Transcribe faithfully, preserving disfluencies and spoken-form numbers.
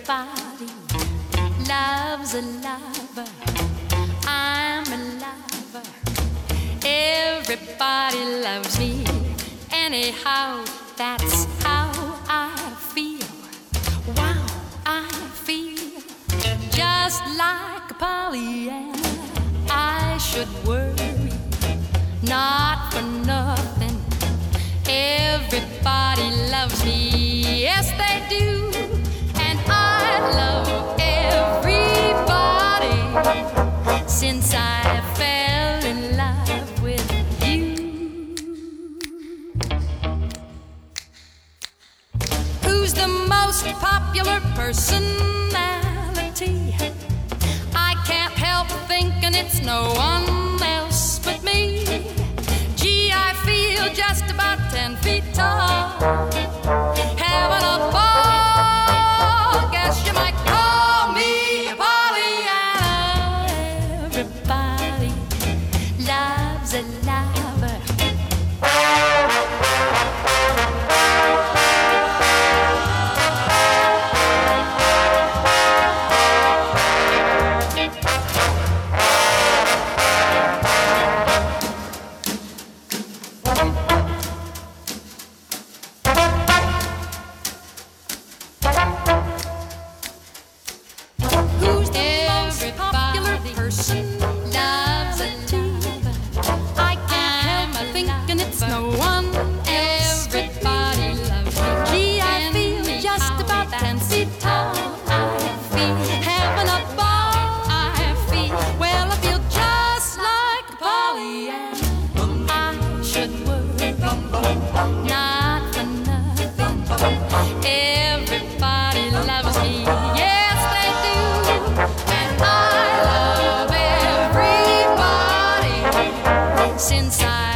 Everybody loves a lover. I'm a lover. Everybody loves me. Anyhow, that's how I feel. Wow, I feel just like a Pollyanna. I should worry, not for nothing. Everybody loves me, yes they do. And I love everybody since I fell in love with you. Who's the most popular personality? I can't help thinking it's no one else but me. Gee, I feel just about ten feet tall, having a ball. Guess you might call me a Pollyanna. Everybody loves a lover. Everybody loves me, yes they do. And I love everybody since I